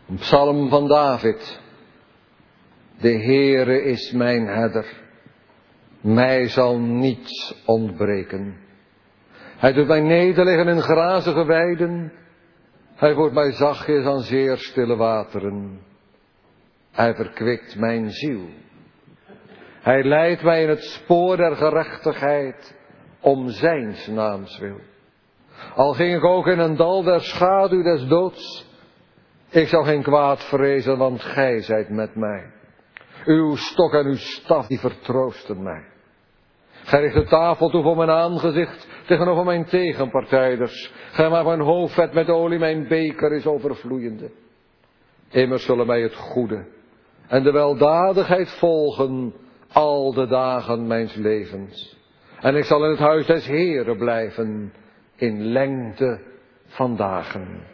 Een psalm van David. De Heere is mijn herder. Mij zal niets ontbreken. Hij doet mij nederliggen in grazige weiden. Hij voert mij zachtjes aan zeer stille wateren. Hij verkwikt mijn ziel. Hij leidt mij in het spoor der gerechtigheid om zijns naams wil. Al ging ik ook in een dal der schaduw des doods, ik zal geen kwaad vrezen, want gij zijt met mij. Uw stok en uw staf, die vertroosten mij. Gij richt de tafel toe voor mijn aangezicht tegenover mijn tegenpartijders. Gij maakt mijn hoofd vet met olie, mijn beker is overvloeiende. Immers zullen mij het goede en de weldadigheid volgen al de dagen mijns levens. En ik zal in het huis des Heeren blijven in lengte van dagen.